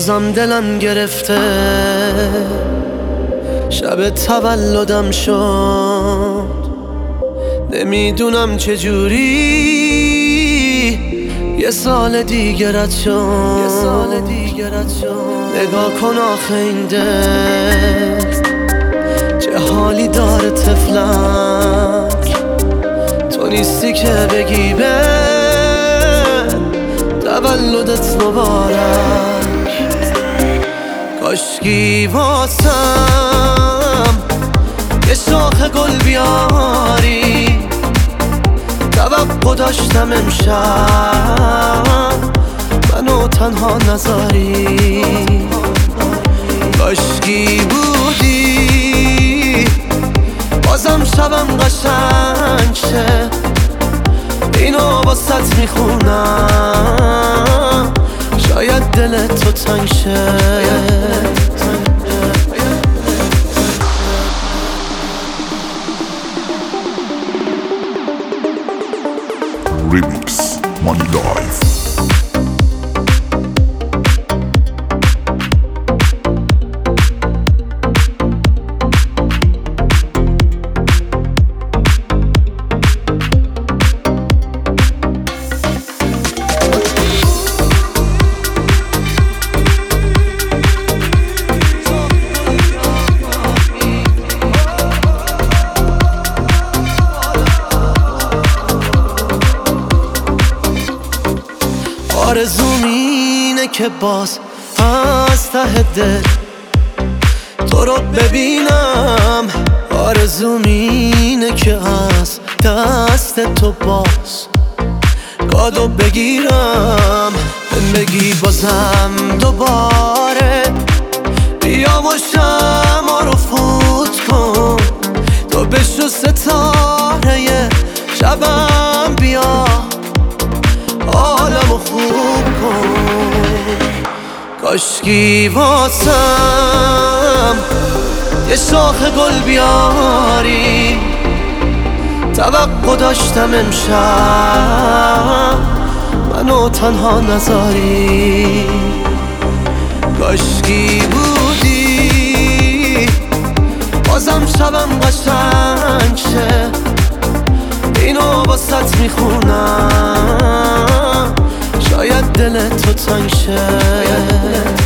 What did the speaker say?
بازم دلم گرفته، شب تولدم شد، نمیدونم چجوری یه سال دیگه رد شد. نگاه کن آخه این دل چه حالی داره طفلک، تو نیستی که بگی به تولدت مبارک. کاشکی واسم یه شاخ گل بیاری، توقع داشتم امشب منو تنها نذاری. کاشکی بودی بازم شبم قشنگ شه، اینو باست میخونم شاید دلت تو تنگ شه. Remix Money Life. آرزوم اینه که باز از ته دل تو رو ببینم، آرزوم اینه که از دست تو باز کادو بگیرم، بگی بازم دوباره بیا و شمع رو فوت کن، تو بشو ستاره شبم بیا عالمو خوب کن. کاشکی واسم یه شاخ گل بیاری، توقع داشتم امشب منو تنها نذاری. کاشکی بودی بازم شبم قشنگ شه، اینو باست میخونم شاید دلت تو تنگ شه.